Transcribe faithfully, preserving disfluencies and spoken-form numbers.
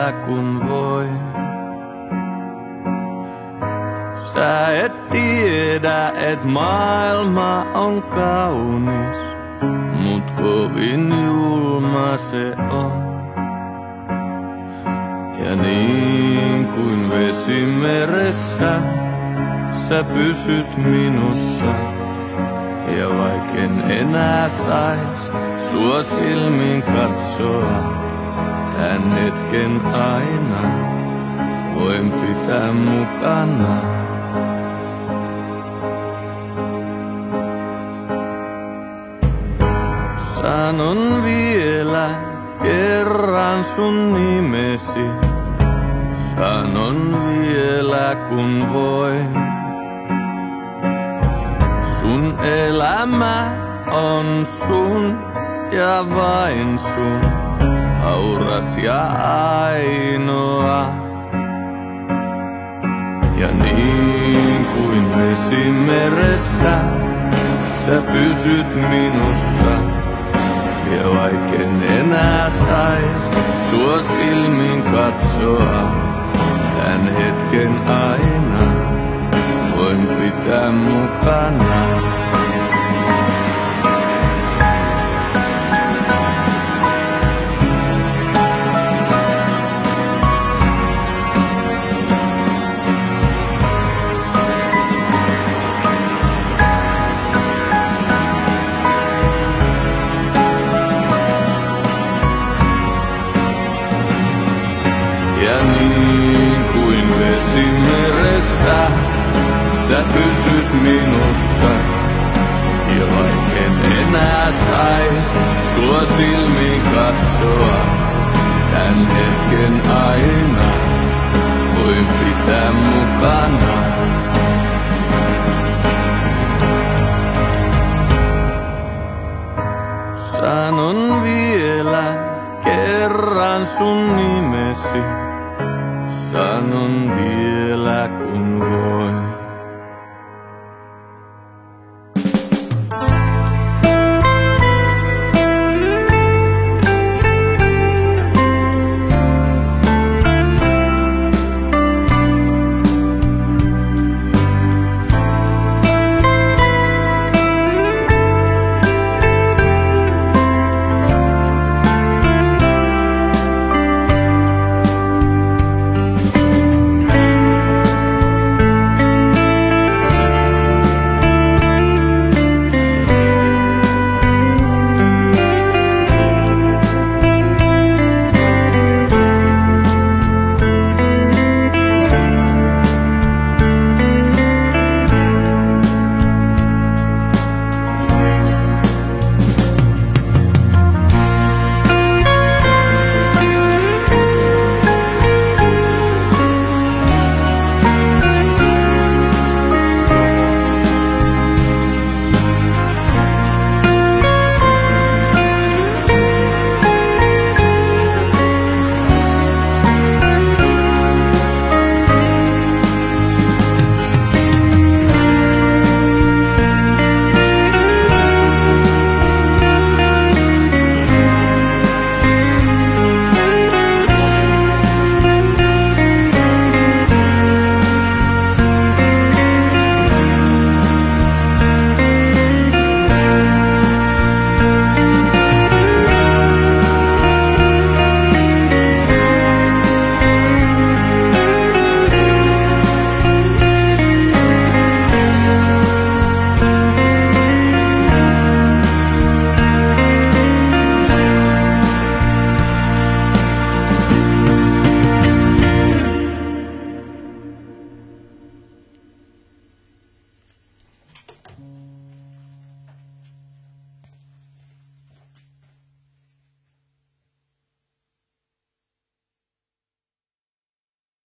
vielä kun voi. Sä et tiedä, et maailma on kaunis, mut kovin julma se on. Ja niin kuin vesi meressä, sä pysyt minussa. Ja vaikken enää sais sua silmin katsoa, tän hetken aina voin pitää mukana. Sanon vielä kerran sun nimesi, sanon vielä kun voin. Sun elämä on sun ja vain sun, hauras ja ainoa. Ja niin kuin vesi meressä, sä pysyt minussa. Ja vaikken enää sais sua silmin katsoa, tän hetken aina voin pitää mukana. Ja niin kuin vesi meressä, sä pysyt minussa. Ja vaikken enää sais sua silmiin katsoa, tän hetken aina voin pitää mukana. Sanon vielä kerran sun nimesi, sanon vielä.